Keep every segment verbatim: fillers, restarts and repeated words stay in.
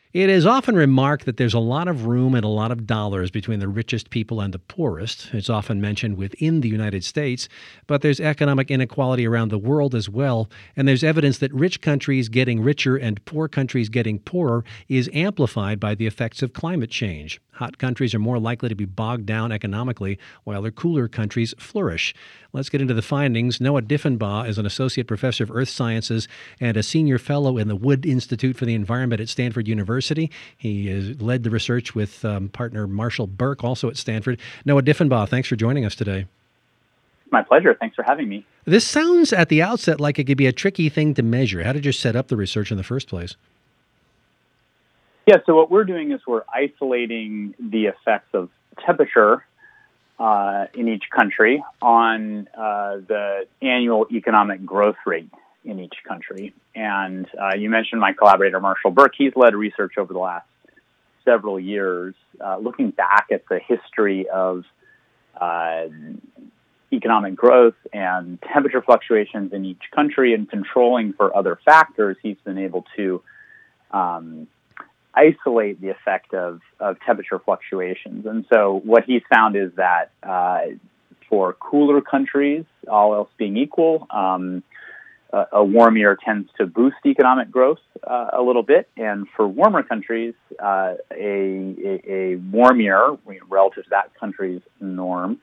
It is often remarked that there's a lot of room and a lot of dollars between the richest people and the poorest. It's often mentioned within the United States, but there's economic inequality around the world as well. And there's evidence that rich countries getting richer and poor countries getting poorer is amplified by the effects of climate change. Hot countries are more likely to be bogged down economically, while their cooler countries flourish. Let's get into the findings. Noah Diffenbaugh is an associate professor of earth sciences and a senior fellow in the Wood Institute for the Environment at Stanford University. He has led the research with um, partner Marshall Burke, also at Stanford. Noah Diffenbaugh, thanks for joining us today. My pleasure. Thanks for having me. This sounds at the outset like it could be a tricky thing to measure. How did you set up the research in the first place? Yeah, so what we're doing is we're isolating the effects of temperature uh, in each country on uh, the annual economic growth rate in each country. And uh, you mentioned my collaborator, Marshall Burke. He's led research over the last several years, uh, looking back at the history of uh, economic growth and temperature fluctuations in each country and controlling for other factors. He's been able to um, isolate the effect of, of temperature fluctuations. And so what he's found is that uh, for cooler countries, all else being equal, um, a, a warm year tends to boost economic growth uh, a little bit. And for warmer countries, uh, a, a, a warm year relative to that country's norm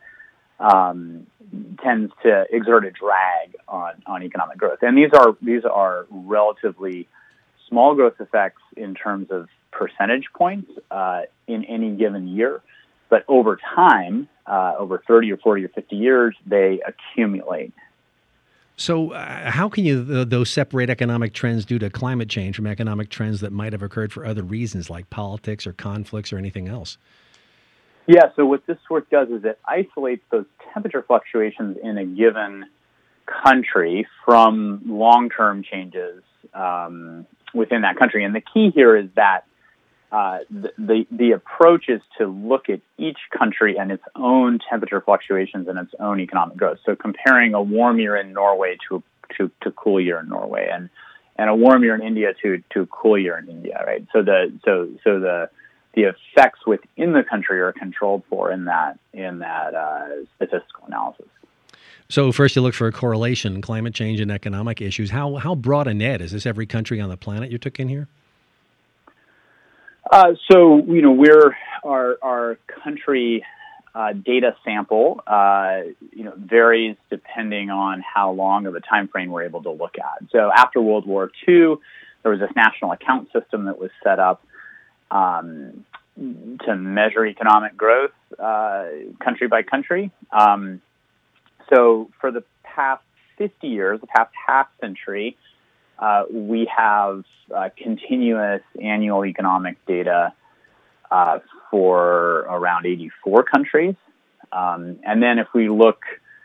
um, tends to exert a drag on, on economic growth. And these are these are relatively small growth effects in terms of percentage points uh, in any given year. But over time, uh, over thirty or forty or fifty years, they accumulate. So uh, how can you, th- those separate economic trends due to climate change from economic trends that might have occurred for other reasons like politics or conflicts or anything else? Yeah, so what this work does is it isolates those temperature fluctuations in a given country from long-term changes um, within that country. And the key here is that uh, the, the the approach is to look at each country and its own temperature fluctuations and its own economic growth. So comparing a warm year in Norway to to, to cool year in Norway, and and a warm year in India to to cool year in India, right? So the so so the the effects within the country are controlled for in that in that uh, statistical analysis. So first you look for a correlation, climate change and economic issues. How how broad a net? Is this every country on the planet you took in here? Uh, so, you know, we're our our country uh, data sample, uh, you know, varies depending on how long of a time frame we're able to look at. So after World War Two, there was this national account system that was set up um, to measure economic growth uh, country by country. Um, so for the past fifty years, the past half century, Uh, we have uh, continuous annual economic data uh, for around eighty-four countries. Um, and then if we look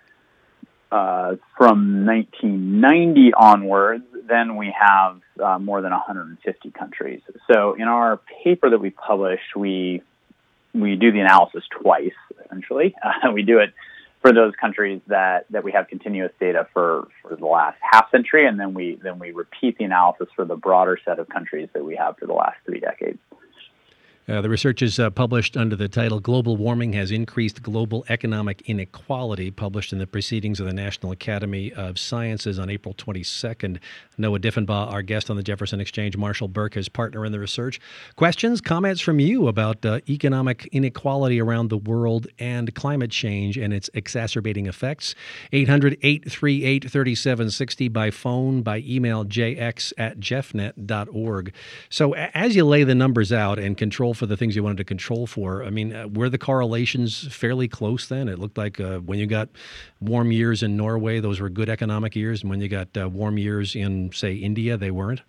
uh, from nineteen ninety onwards, then we have uh, more than one hundred fifty countries. So in our paper that we published, we we do the analysis twice, essentially. Uh, we do it for those countries that, that we have continuous data for, for the last half century, and then we then we repeat the analysis for the broader set of countries that we have for the last three decades. Uh, the research is uh, published under the title Global Warming Has Increased Global Economic Inequality, published in the Proceedings of the National Academy of Sciences on April twenty-second. Noah Diffenbaugh, our guest on the Jefferson Exchange, Marshall Burke, his partner in the research. Questions, comments from you about uh, economic inequality around the world and climate change and its exacerbating effects? eight hundred, eight three eight, three seven six zero by phone, by email, j x at jeffnet dot org. So a- as you lay the numbers out and control for the things you wanted to control for, I mean, uh, were the correlations fairly close then? It looked like uh, when you got warm years in Norway, those were good economic years, and when you got uh, warm years in, say, India, they weren't?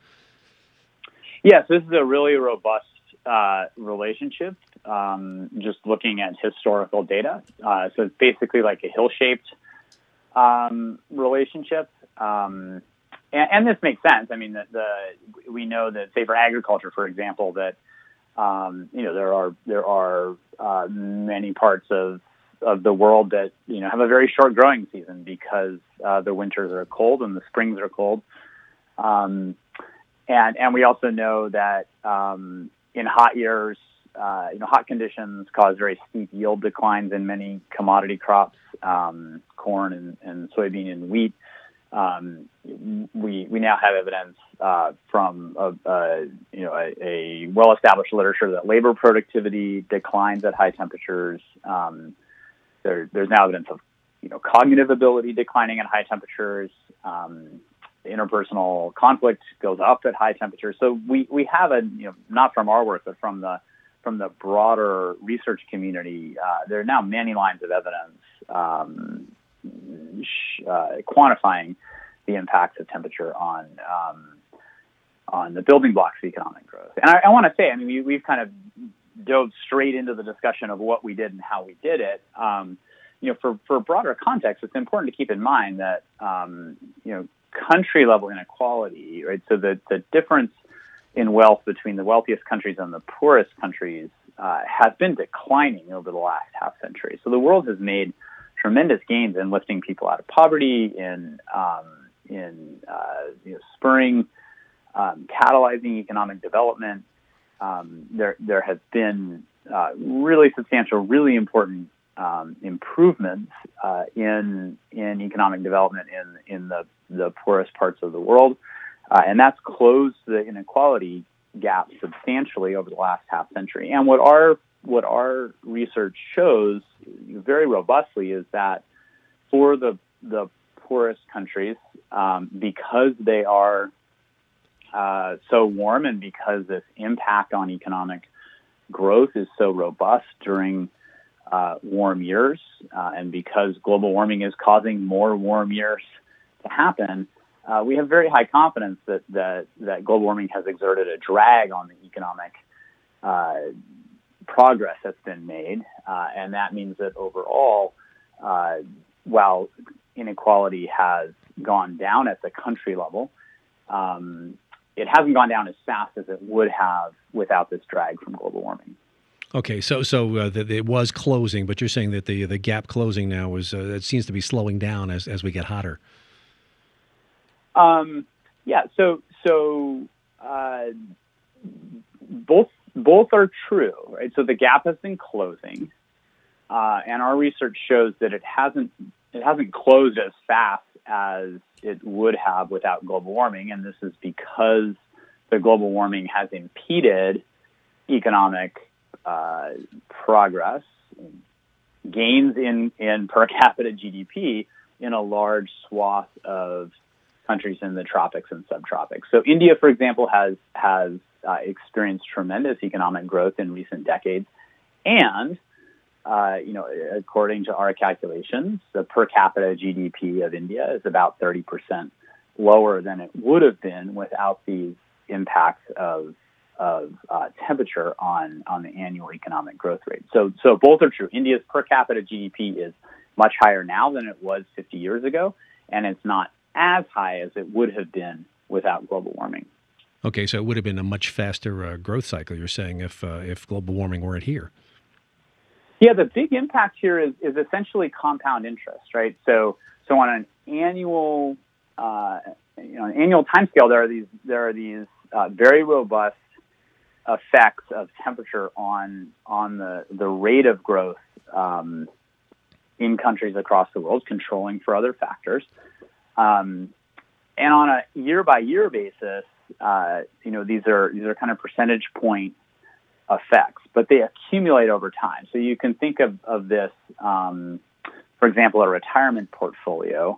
Yes, this is a really robust uh, relationship, um, just looking at historical data. Uh, so it's basically like a hill-shaped um, relationship. Um, and, and this makes sense. I mean, the, the we know that, say, for agriculture, for example, that Um, you know, there are there are uh, many parts of of the world that you know have a very short growing season because uh, the winters are cold and the springs are cold, um, and and we also know that um, in hot years, uh, you know, hot conditions cause very steep yield declines in many commodity crops, um, corn and, and soybean and wheat. Um, we we now have evidence uh, from a, a you know a, a well-established literature that labor productivity declines at high temperatures. Um, there, there's now evidence of you know cognitive ability declining at high temperatures. Um, interpersonal conflict goes up at high temperatures. So we, we have a you know not from our work but from the from the broader research community. Uh, there are now many lines of evidence Um, Uh, quantifying the impacts of temperature on um, on the building blocks of economic growth. And I, I want to say, I mean, we, we've kind of dove straight into the discussion of what we did and how we did it. Um, you know, for, for broader context, it's important to keep in mind that um, you know country level inequality, right? So the the difference in wealth between the wealthiest countries and the poorest countries uh, has been declining over the last half century. So the world has made tremendous gains in lifting people out of poverty, in um, in uh, you know, spurring, um, catalyzing economic development. Um, there there has been uh, really substantial, really important um, improvements uh, in in economic development in in the the poorest parts of the world, uh, and that's closed the inequality gap substantially over the last half century. And what our what our research shows very robustly is that for the the poorest countries, um, because they are uh, so warm and because this impact on economic growth is so robust during uh, warm years, uh, and because global warming is causing more warm years to happen, uh, we have very high confidence that, that, that global warming has exerted a drag on the economic uh, progress that's been made, uh, and that means that overall, uh, while inequality has gone down at the country level, um, it hasn't gone down as fast as it would have without this drag from global warming. Okay, so so uh, the, it was closing, but you're saying that the the gap closing now is uh, it seems to be slowing down as as we get hotter. Um, yeah, so so uh, both. Both are true, right? So the gap has been closing, uh, and our research shows that it hasn't it hasn't closed as fast as it would have without global warming, and this is because the global warming has impeded economic uh, progress, gains in, in per capita G D P in a large swath of countries in the tropics and subtropics. So India, for example, has has uh, experienced tremendous economic growth in recent decades, and uh, you know, according to our calculations, the per capita G D P of India is about thirty percent lower than it would have been without these impacts of of uh, temperature on on the annual economic growth rate. So so both are true. India's per capita G D P is much higher now than it was fifty years ago, and it's not as high as it would have been without global warming. Okay, so it would have been a much faster uh, growth cycle, you're saying, if uh, if global warming weren't here. Yeah, the big impact here is, is essentially compound interest, right? So so on an annual uh, you know an annual timescale, there are these there are these uh, very robust effects of temperature on on the the rate of growth um, in countries across the world, controlling for other factors. Um, and on a year-by-year basis, uh, you know, these are these are kind of percentage point effects, but they accumulate over time. So you can think of, of this, um, for example, a retirement portfolio.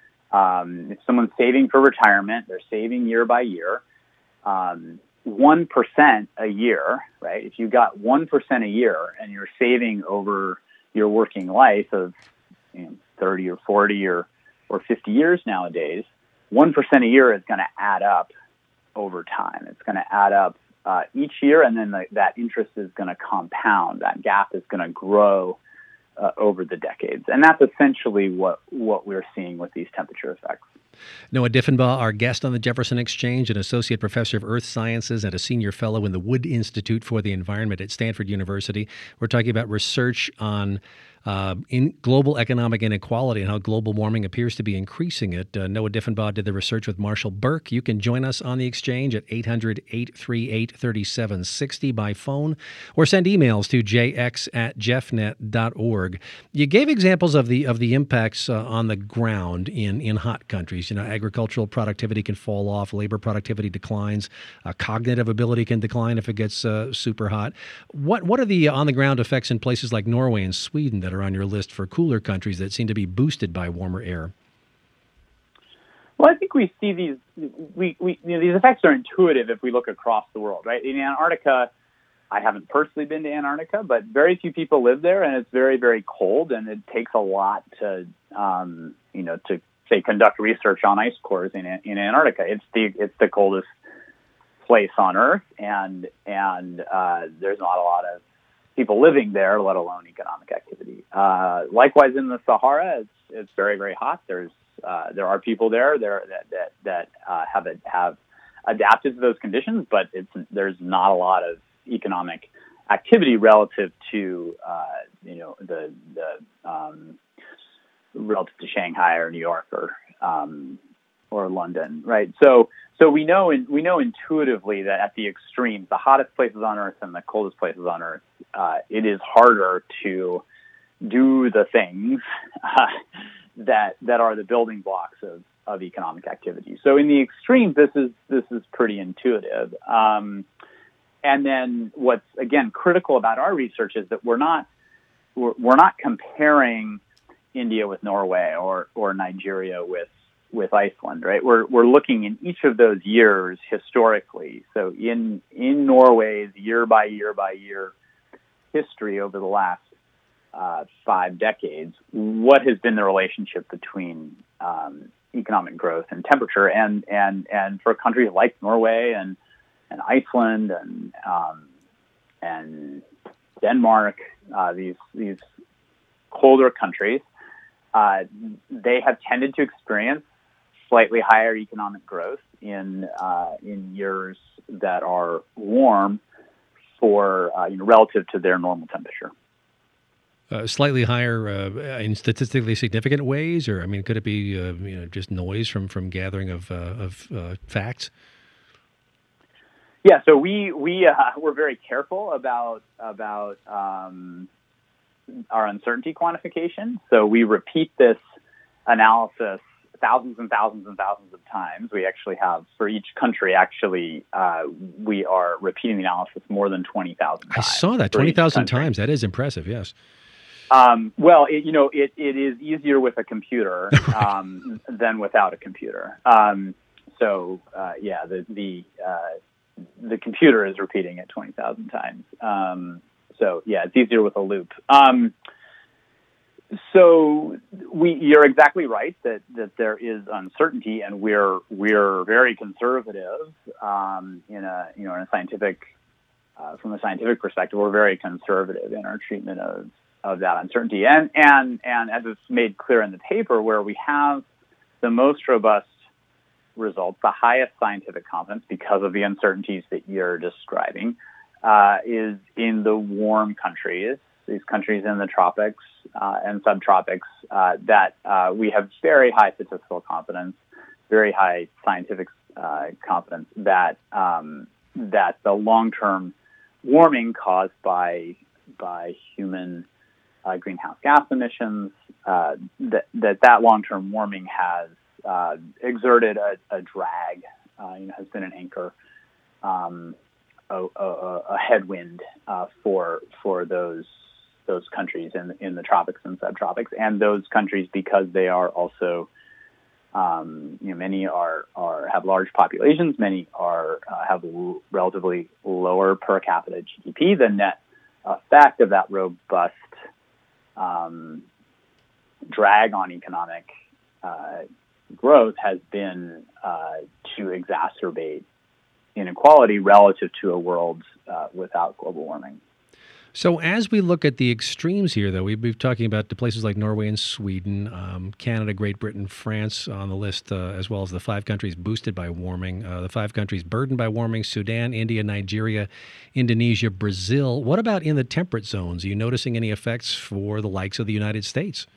Um, if someone's saving for retirement, they're saving year by year, um, one percent a year, right? If you got one percent a year and you're saving over your working life of you know, thirty or forty or or fifty years nowadays, one percent a year is going to add up over time. It's going to add up uh, each year, and then the, that interest is going to compound. That gap is going to grow uh, over the decades. And that's essentially what, what we're seeing with these temperature effects. Noah Diffenbaugh, our guest on the Jefferson Exchange, an associate professor of earth sciences and a senior fellow in the Wood Institute for the Environment at Stanford University. We're talking about research on uh, in global economic inequality and how global warming appears to be increasing it. Uh, Noah Diffenbaugh did the research with Marshall Burke. You can join us on the exchange at eight hundred, eight three eight, three seven six zero by phone or send emails to j x at jeffnet dot org. You gave examples of the of the impacts uh, on the ground in, in hot countries. You know, agricultural productivity can fall off, labor productivity declines, uh, cognitive ability can decline if it gets uh, super hot. What what are the on the ground effects in places like Norway and Sweden that are on your list for cooler countries that seem to be boosted by warmer air? Well, I think we see these we, we you know, these effects are intuitive if we look across the world, right? In Antarctica, I haven't personally been to Antarctica, but very few people live there, and it's very, very cold, and it takes a lot to, um, you know, to say conduct research on ice cores in in Antarctica. It's the it's the coldest place on Earth, and and uh, there's not a lot of people living there, let alone economic activity. Uh, likewise, in the Sahara, it's it's very, very hot. There's uh, there are people there there that that, that uh, have have adapted to those conditions, but it's there's not a lot of economic activity relative to uh, you know the the um, relative to Shanghai or New York or um, or London, right? So so we know in, we know intuitively that at the extremes, the hottest places on Earth and the coldest places on Earth, uh, it is harder to do the things uh, that that are the building blocks of, of economic activity. So in the extremes, this is this is pretty intuitive. Um, And then what's, again, critical about our research is that we're not we're, we're not comparing India with Norway or, or Nigeria with with Iceland, right? We're we're looking in each of those years historically. So in in Norway's year by year by year history over the last uh, five decades, what has been the relationship between um, economic growth and temperature? And and and for countries like Norway and and Iceland and um, and Denmark, uh, these these colder countries, uh, they have tended to experience slightly higher economic growth in uh, in years that are warm for uh, you know, relative to their normal temperature. Uh, slightly higher uh, in statistically significant ways, or I mean, could it be uh, you know just noise from from gathering of uh, of uh, facts? Yeah, so we we uh, we're very careful about about um, our uncertainty quantification. So we repeat this analysis thousands and thousands and thousands of times. We actually have for each country. Actually, uh, we are repeating the analysis more than twenty thousand times. I saw that twenty thousand times. That is impressive. Yes. Um, well, it, you know, it, it is easier with a computer um, than without a computer. Um, so uh, yeah, the the uh, the computer is repeating it twenty thousand times. Um, so yeah, it's easier with a loop. Um, so we, you're exactly right that, that there is uncertainty, and we're we're very conservative um, in a you know in a scientific uh, from a scientific perspective. We're very conservative in our treatment of, of that uncertainty, and and and as it's made clear in the paper, where we have the most robust results, the highest scientific confidence because of the uncertainties that you're describing, uh, is in the warm countries, these countries in the tropics uh, and subtropics, uh, that uh, we have very high statistical confidence, very high scientific uh, confidence that um, that the long-term warming caused by by human uh, greenhouse gas emissions, uh, that that that long-term warming has Uh, exerted a, a drag, uh, you know, has been an anchor, um, a, a, a headwind uh, for for those those countries in in the tropics and subtropics, and those countries because they are also, um, you know, many are are have large populations, many are uh, have l- relatively lower per capita G D P. The net effect of that robust um, drag on economic uh, growth has been uh, to exacerbate inequality relative to a world uh, without global warming. So as we look at the extremes here, though, we've been talking about the places like Norway and Sweden, um, Canada, Great Britain, France on the list, uh, as well as the five countries boosted by warming, uh, the five countries burdened by warming: Sudan, India, Nigeria, Indonesia, Brazil. What about in the temperate zones? Are you noticing any effects for the likes of the United States?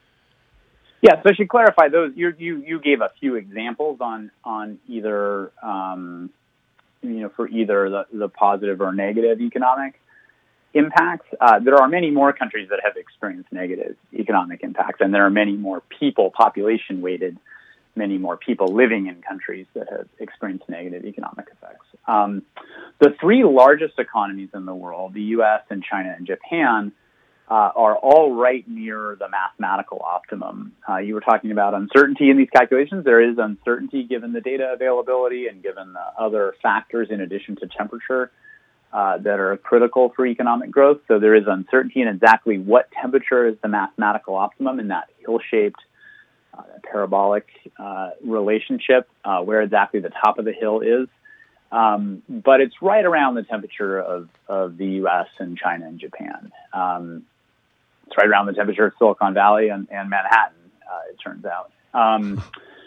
Yeah, so I should clarify those. You you you gave a few examples on on either um, you know for either the, the positive or negative economic impacts. Uh, there are many more countries that have experienced negative economic impacts, and there are many more people, population weighted, many more people living in countries that have experienced negative economic effects. Um, the three largest economies in the world, the U S and China and Japan, uh, are all right near the mathematical optimum. Uh, you were talking about uncertainty in these calculations. There is uncertainty given the data availability and given the other factors in addition to temperature Uh, that are critical for economic growth. So there is uncertainty in exactly what temperature is the mathematical optimum in that hill-shaped, uh, parabolic uh, relationship, uh, where exactly the top of the hill is. Um, but it's right around the temperature of, of the U S and China and Japan. Um, it's right around the temperature of Silicon Valley and, and Manhattan, uh, it turns out. Um,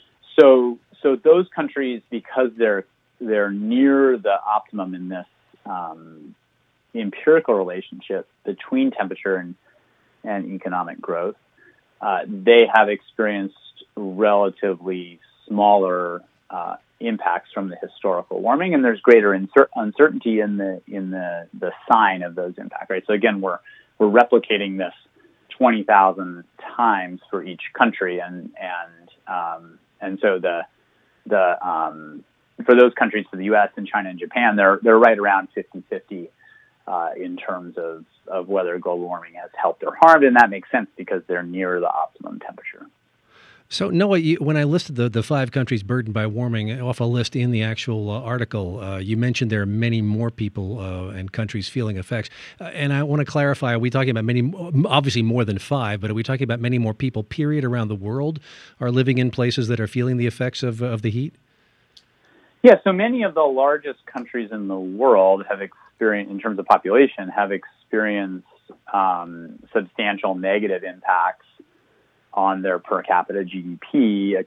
so so those countries, because they're they're near the optimum in this Um, empirical relationship between temperature and, and economic growth, uh, they have experienced relatively smaller uh, impacts from the historical warming, and there's greater insur- uncertainty in the in the, the sign of those impacts. Right. So again, we're we're replicating this twenty thousand times for each country, and and um, and so the the um, for those countries, for the U S and China and Japan, they're they're right around fifty-fifty uh, in terms of, of whether global warming has helped or harmed, and that makes sense because they're near the optimum temperature. So, Noah, you, when I listed the, the five countries burdened by warming off a list in the actual uh, article, uh, you mentioned there are many more people uh, and countries feeling effects. Uh, and I want to clarify, are we talking about many, obviously more than five, but are we talking about many more people, period, around the world are living in places that are feeling the effects of, of the heat? Yeah, so many of the largest countries in the world have experienced, in terms of population, have experienced um, substantial negative impacts on their per capita G D P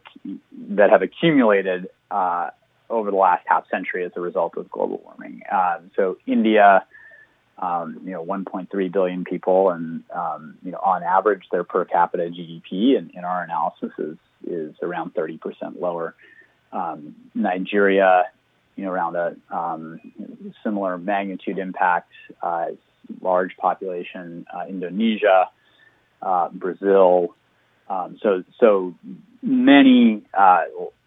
that have accumulated uh, over the last half century as a result of global warming. Um, so India, um, you know, one point three billion people, and um, you know, on average, their per capita G D P in, in our analysis is is around thirty percent lower. Um, Nigeria, you know, around a um, similar magnitude impact, uh, large population. Uh, Indonesia, uh, Brazil. Um, so, so many uh,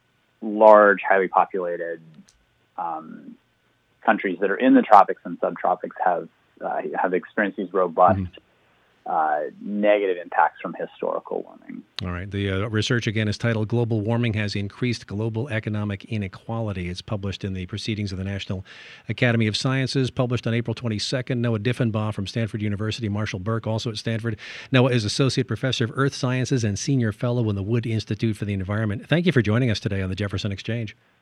large, highly populated um, countries that are in the tropics and subtropics have uh, have experienced these robust. Mm-hmm. Uh, negative impacts from historical warming. All right. The uh, research, again, is titled Global Warming Has Increased Global Economic Inequality. It's published in the Proceedings of the National Academy of Sciences, published on April twenty-second. Noah Diffenbaugh from Stanford University, Marshall Burke, also at Stanford. Noah is Associate Professor of Earth Sciences and Senior Fellow in the Wood Institute for the Environment. Thank you for joining us today on the Jefferson Exchange.